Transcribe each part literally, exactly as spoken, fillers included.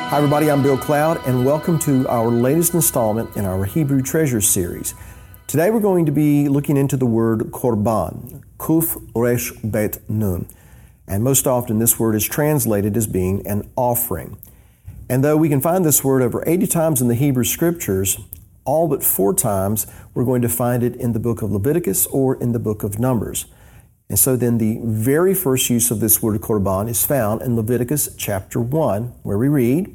Hi everybody, I'm Bill Cloud, and welcome to our latest installment in our Hebrew Treasures series. Today we're going to be looking into the word korban, kuf resh bet nun. And most often this word is translated as being an offering. And though we can find this word over eighty times in the Hebrew Scriptures, all but four times we're going to find it in the book of Leviticus or in the book of Numbers. And so then the very first use of this word korban is found in Leviticus chapter one, where we read,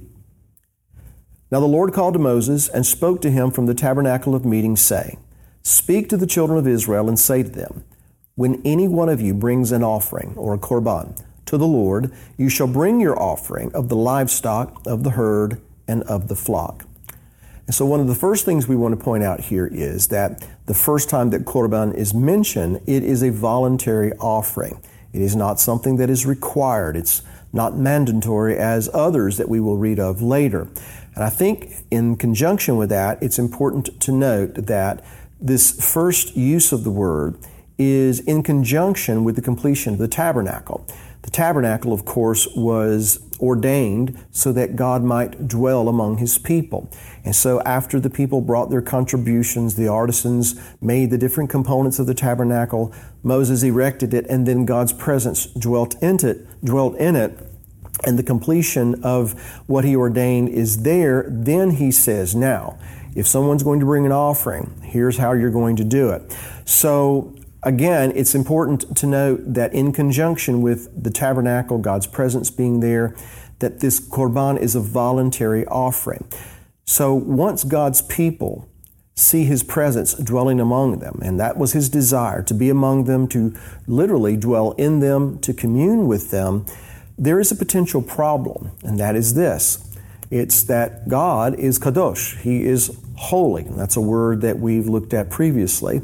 "Now the Lord called to Moses and spoke to him from the tabernacle of meeting, saying, Speak to the children of Israel and say to them, When any one of you brings an offering, or a korban, to the Lord, you shall bring your offering of the livestock, of the herd, and of the flock." And so one of the first things we want to point out here is that the first time that korban is mentioned, it is a voluntary offering. It is not something that is required. It's not mandatory as others that we will read of later. And I think in conjunction with that, it's important to note that this first use of the word is in conjunction with the completion of the tabernacle. The tabernacle, of course, was ordained so that God might dwell among His people. And so after the people brought their contributions, the artisans made the different components of the tabernacle, Moses erected it, and then God's presence dwelt in it, dwelt in it. And the completion of what He ordained is there. Then He says, now, if someone's going to bring an offering, here's how you're going to do it. So again, it's important to note that in conjunction with the tabernacle, God's presence being there, that this korban is a voluntary offering. So once God's people see His presence dwelling among them, and that was His desire, to be among them, to literally dwell in them, to commune with them, there is a potential problem, and that is this. It's that God is kadosh. He is holy. That's a word that we've looked at previously.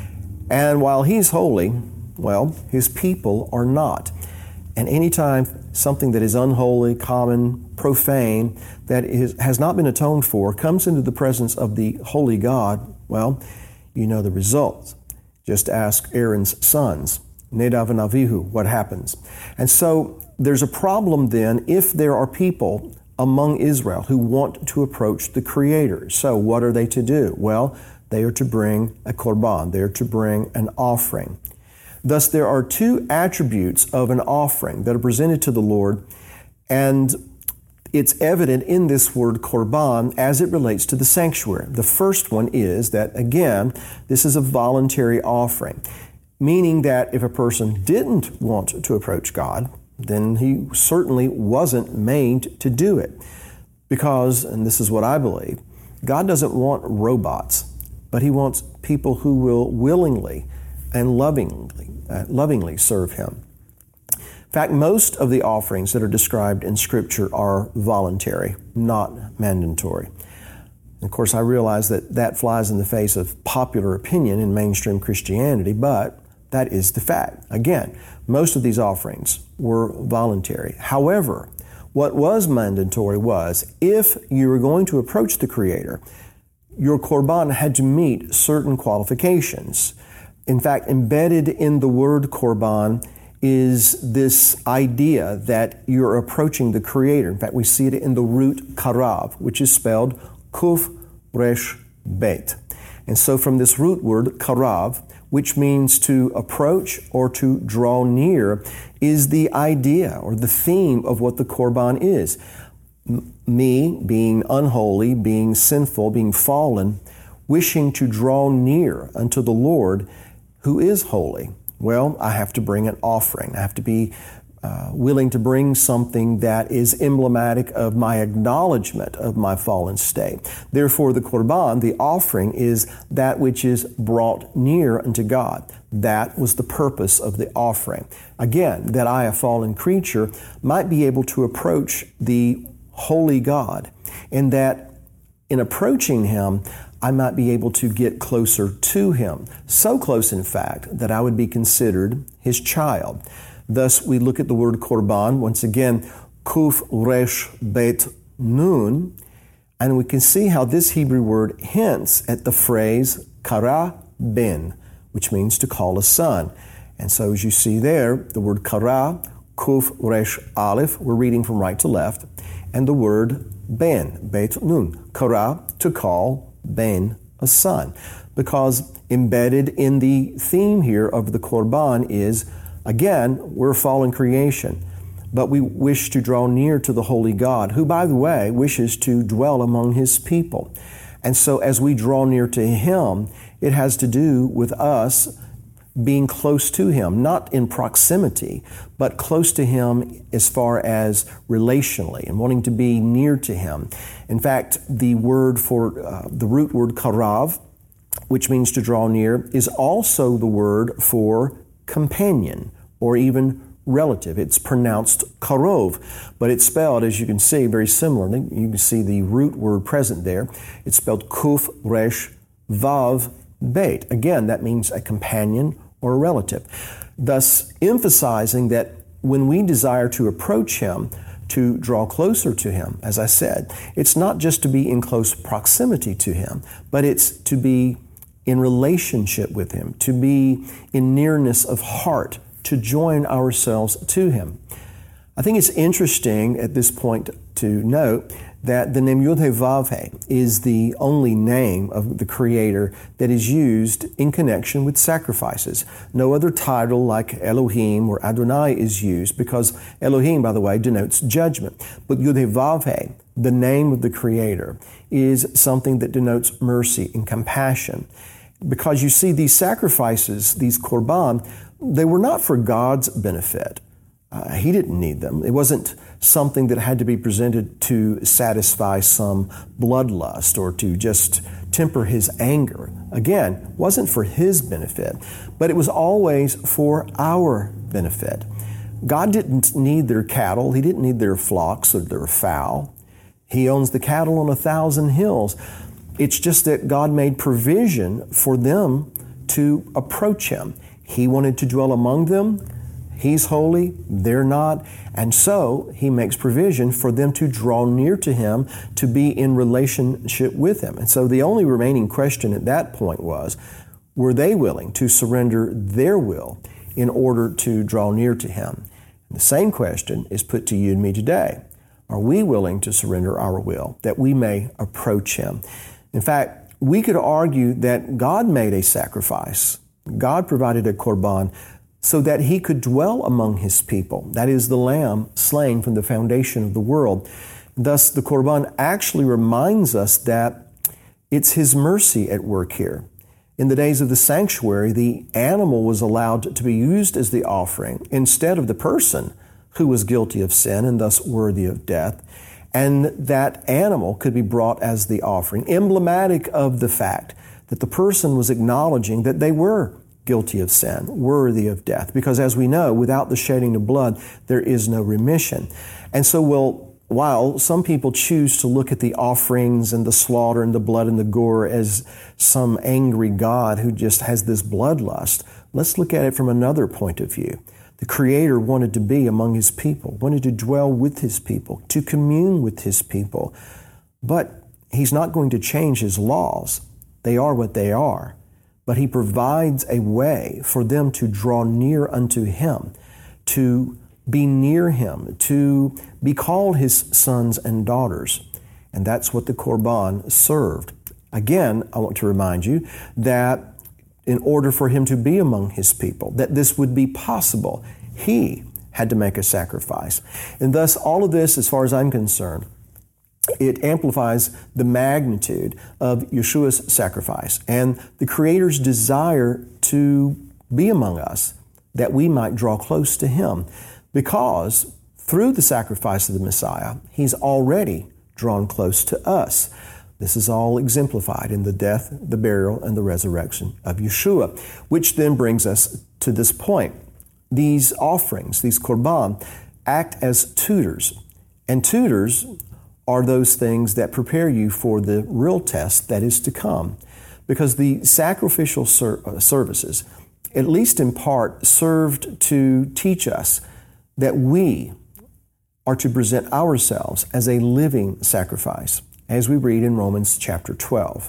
And while He's holy, well, His people are not. And anytime something that is unholy, common, profane, that is, has not been atoned for, comes into the presence of the holy God, well, you know the results. Just ask Aaron's sons, Nadav and Avihu, what happens. And so there's a problem then if there are people among Israel who want to approach the Creator. So what are they to do? Well, they are to bring a korban. They are to bring an offering. Thus, there are two attributes of an offering that are presented to the Lord, and it's evident in this word korban as it relates to the sanctuary. The first one is that, again, this is a voluntary offering, meaning that if a person didn't want to approach God, then he certainly wasn't made to do it. Because, and this is what I believe, God doesn't want robots, but He wants people who will willingly and lovingly, uh, lovingly serve Him. In fact, most of the offerings that are described in Scripture are voluntary, not mandatory. And of course, I realize that that flies in the face of popular opinion in mainstream Christianity, but that is the fact. Again, most of these offerings were voluntary. However, what was mandatory was if you were going to approach the Creator, your korban had to meet certain qualifications. In fact, embedded in the word korban is this idea that you're approaching the Creator. In fact, we see it in the root karav, which is spelled kuf resh bet. And so from this root word karav, which means to approach or to draw near, is the idea or the theme of what the korban is. Me being unholy, being sinful, being fallen, wishing to draw near unto the Lord who is holy. Well, I have to bring an offering. I have to be uh, willing to bring something that is emblematic of my acknowledgement of my fallen state. Therefore, the korban, the offering, is that which is brought near unto God. That was the purpose of the offering. Again, that I, a fallen creature, might be able to approach the holy God, and that in approaching Him, I might be able to get closer to Him. So close, in fact, that I would be considered His child. Thus, we look at the word korban, once again, kuf resh bet nun, and we can see how this Hebrew word hints at the phrase kara ben, which means to call a son. And so as you see there, the word kara, kuf resh aleph, we're reading from right to left, and the word ben, bet nun, kara, to call, ben, a son. Because embedded in the theme here of the Korban is, again, we're fallen creation, but we wish to draw near to the holy God, who, by the way, wishes to dwell among His people. And so as we draw near to Him, it has to do with us being close to Him, not in proximity, but close to Him as far as relationally and wanting to be near to Him. In fact, the word for, uh, the root word karav, which means to draw near, is also the word for companion or even relative. It's pronounced karov, but it's spelled, as you can see, very similarly. You can see the root word present there. It's spelled kuf, resh, vav, beit. Again, that means a companion or a relative, thus emphasizing that when we desire to approach Him, to draw closer to Him, as I said, it's not just to be in close proximity to Him, but it's to be in relationship with Him, to be in nearness of heart, to join ourselves to Him. I think it's interesting at this point to note that the name Yod-Heh-Vav-Heh is the only name of the Creator that is used in connection with sacrifices. No other title like Elohim or Adonai is used, because Elohim, by the way, denotes judgment. But Yod-Heh-Vav-Heh, the name of the Creator, is something that denotes mercy and compassion. Because you see, these sacrifices, these korban, they were not for God's benefit. Uh, he didn't need them. It wasn't something that had to be presented to satisfy some bloodlust or to just temper His anger. Again, it wasn't for His benefit, but it was always for our benefit. God didn't need their cattle. He didn't need their flocks or their fowl. He owns the cattle on a thousand hills. It's just that God made provision for them to approach Him. He wanted to dwell among them. He's holy, they're not, and so He makes provision for them to draw near to Him, to be in relationship with Him. And so the only remaining question at that point was, were they willing to surrender their will in order to draw near to Him? And the same question is put to you and me today. Are we willing to surrender our will that we may approach Him? In fact, we could argue that God made a sacrifice. God provided a korban so that He could dwell among His people. That is the lamb slain from the foundation of the world. Thus, the korban actually reminds us that it's His mercy at work here. In the days of the sanctuary, the animal was allowed to be used as the offering instead of the person who was guilty of sin and thus worthy of death. And that animal could be brought as the offering, emblematic of the fact that the person was acknowledging that they were guilty of sin, worthy of death. Because as we know, without the shedding of blood, there is no remission. And so, well, while some people choose to look at the offerings and the slaughter and the blood and the gore as some angry God who just has this bloodlust, let's look at it from another point of view. The Creator wanted to be among His people, wanted to dwell with His people, to commune with His people. But He's not going to change His laws. They are what they are. But He provides a way for them to draw near unto Him, to be near Him, to be called His sons and daughters. And that's what the Korban served. Again, I want to remind you that in order for Him to be among His people, that this would be possible, He had to make a sacrifice. And thus, all of this, as far as I'm concerned, it amplifies the magnitude of Yeshua's sacrifice and the Creator's desire to be among us, that we might draw close to Him. Because through the sacrifice of the Messiah, He's already drawn close to us. This is all exemplified in the death, the burial, and the resurrection of Yeshua, which then brings us to this point. These offerings, these korban, act as tutors. And tutors are those things that prepare you for the real test that is to come. Because the sacrificial ser- services, at least in part, served to teach us that we are to present ourselves as a living sacrifice, as we read in Romans chapter twelve.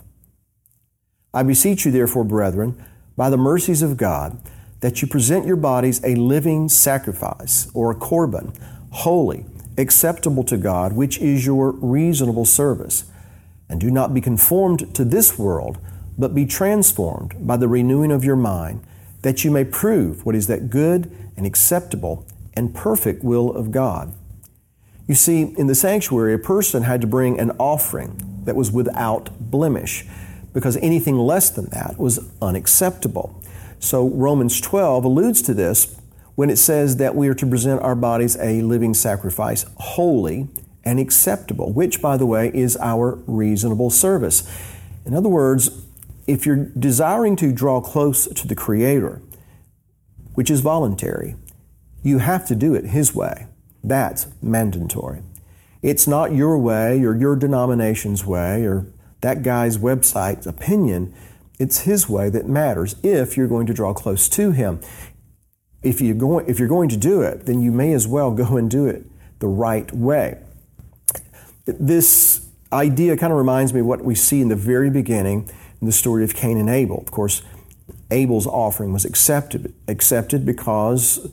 I beseech you, therefore, brethren, by the mercies of God, that you present your bodies a living sacrifice, or a korban, holy, acceptable to God, which is your reasonable service. And do not be conformed to this world, but be transformed by the renewing of your mind, that you may prove what is that good and acceptable and perfect will of God. You see, in the sanctuary, a person had to bring an offering that was without blemish, because anything less than that was unacceptable. So Romans twelve alludes to this when it says that we are to present our bodies a living sacrifice, holy and acceptable, which, by the way, is our reasonable service. In other words, if you're desiring to draw close to the Creator, which is voluntary, you have to do it His way. That's mandatory. It's not your way or your denomination's way or that guy's website's opinion. It's His way that matters if you're going to draw close to Him. If you're going, if you're going to do it, then you may as well go and do it the right way. This idea kind of reminds me of what we see in the very beginning in the story of Cain and Abel. Of course, Abel's offering was accepted, accepted because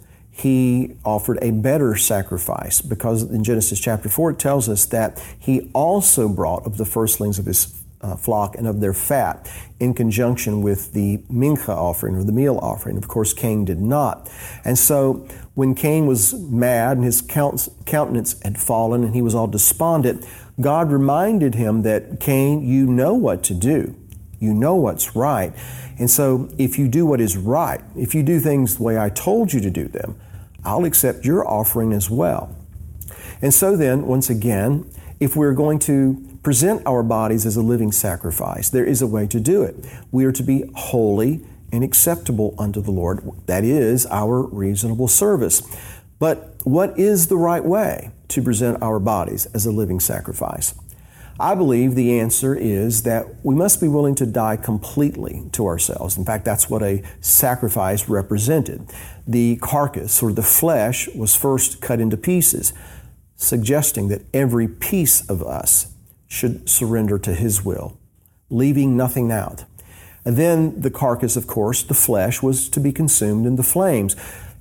he offered a better sacrifice, because in Genesis chapter four it tells us that he also brought of the firstlings of his uh, flock and of their fat in conjunction with the mincha offering or the meal offering. Of course, Cain did not. And so when Cain was mad and his countenance had fallen and he was all despondent, God reminded him that, Cain, you know what to do. You know what's right. And so if you do what is right, if you do things the way I told you to do them, I'll accept your offering as well. And so then, once again, if we're going to present our bodies as a living sacrifice, there is a way to do it. We are to be holy and acceptable unto the Lord. That is our reasonable service. But what is the right way to present our bodies as a living sacrifice? I believe the answer is that we must be willing to die completely to ourselves. In fact, that's what a sacrifice represented. The carcass or the flesh was first cut into pieces, suggesting that every piece of us should surrender to His will, leaving nothing out. And then the carcass, of course, the flesh, was to be consumed in the flames.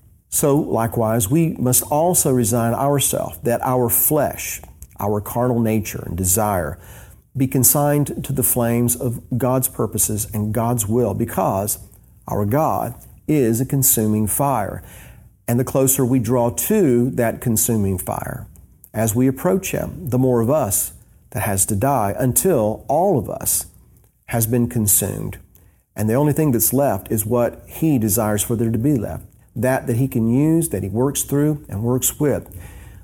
So likewise, we must also resign ourselves that our flesh, our carnal nature and desire, be consigned to the flames of God's purposes and God's will, because our God is a consuming fire. And the closer we draw to that consuming fire, as we approach Him, the more of us that has to die until all of us has been consumed. And the only thing that's left is what He desires for there to be left, that that He can use, that He works through and works with.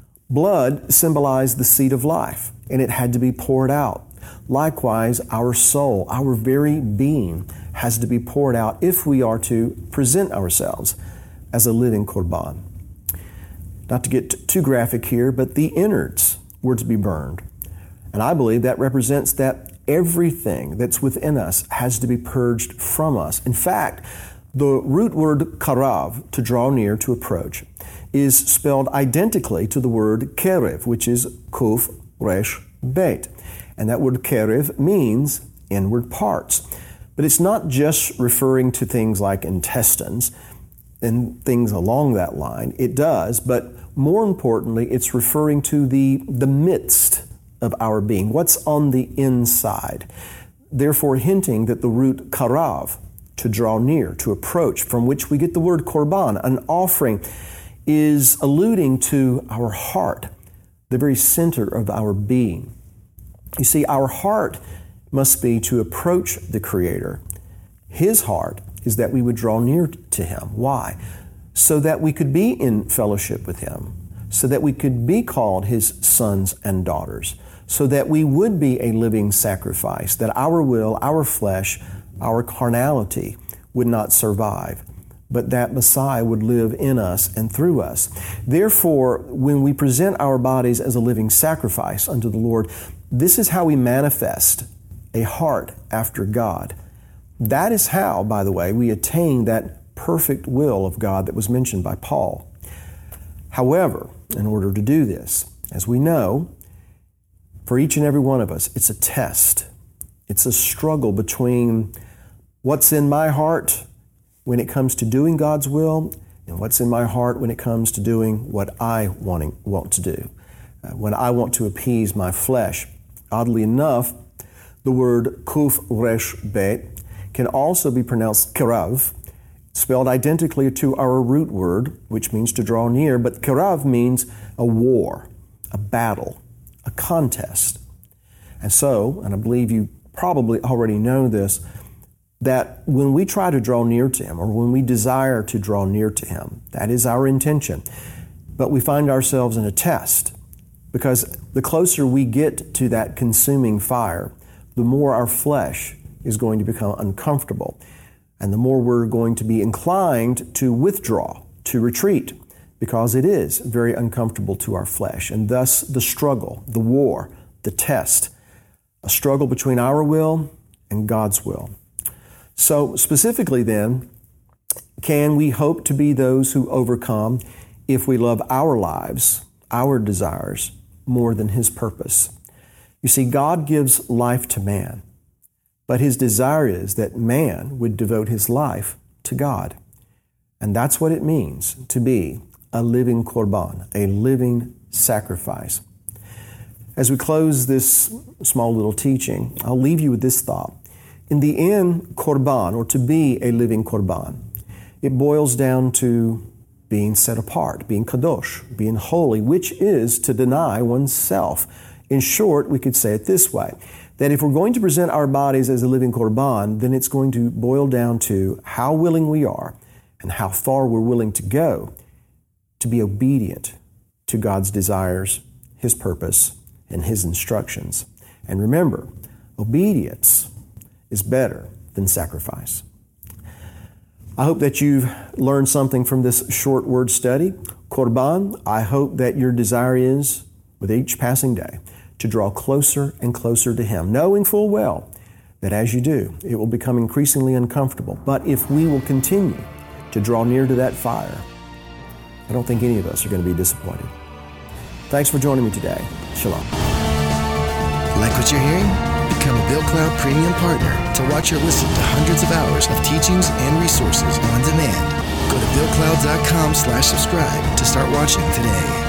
Blood symbolized the seed of life, and it had to be poured out. Likewise, our soul, our very being, has to be poured out if we are to present ourselves as a living korban. Not to get too graphic here, but the innards were to be burned. And I believe that represents that everything that's within us has to be purged from us. In fact, the root word karav, to draw near, to approach, is spelled identically to the word kerev, which is kuf resh bet. And that word kerev means inward parts. But it's not just referring to things like intestines and things along that line. It does, but more importantly, it's referring to the, the midst of our being, what's on the inside. Therefore, hinting that the root karav, to draw near, to approach, from which we get the word korban, an offering, is alluding to our heart, the very center of our being. You see, our heart must be to approach the Creator. His heart is that we would draw near to Him. Why? So that we could be in fellowship with Him, so that we could be called His sons and daughters, so that we would be a living sacrifice, that our will, our flesh, our carnality would not survive, but that Messiah would live in us and through us. Therefore, when we present our bodies as a living sacrifice unto the Lord, this is how we manifest a heart after God. That is how, by the way, we attain that perfect will of God that was mentioned by Paul. However, in order to do this, as we know, for each and every one of us, it's a test. It's a struggle between what's in my heart when it comes to doing God's will and what's in my heart when it comes to doing what I wanting, want to do. uh, when I want to appease my flesh. Oddly enough, the word kuf resh bet can also be pronounced kerav, spelled identically to our root word, which means to draw near, but kerav means a war, a battle, a contest. And so, and I believe you probably already know this, that when we try to draw near to Him, or when we desire to draw near to Him, that is our intention. But we find ourselves in a test, because the closer we get to that consuming fire, the more our flesh is going to become uncomfortable, and the more we're going to be inclined to withdraw, to retreat, because it is very uncomfortable to our flesh. And thus the struggle, the war, the test, a struggle between our will and God's will. So specifically then, can we hope to be those who overcome if we love our lives, our desires, more than His purpose? You see, God gives life to man, but His desire is that man would devote his life to God. And that's what it means to be a living korban, a living sacrifice. As we close this small little teaching, I'll leave you with this thought. In the end, korban, or to be a living korban, it boils down to being set apart, being kadosh, being holy, which is to deny oneself. In short, we could say it this way, that if we're going to present our bodies as a living korban, then it's going to boil down to how willing we are and how far we're willing to go to be obedient to God's desires, His purpose, and His instructions. And remember, obedience is better than sacrifice. I hope that you've learned something from this short word study. Korban, I hope that your desire is, with each passing day, to draw closer and closer to Him, knowing full well that as you do, it will become increasingly uncomfortable. But if we will continue to draw near to that fire, I don't think any of us are going to be disappointed. Thanks for joining me today. Shalom. Like what you're hearing? Become a Bill Cloud Premium Partner to watch or listen to hundreds of hours of teachings and resources on demand. Go to billcloud.com slash subscribe to start watching today.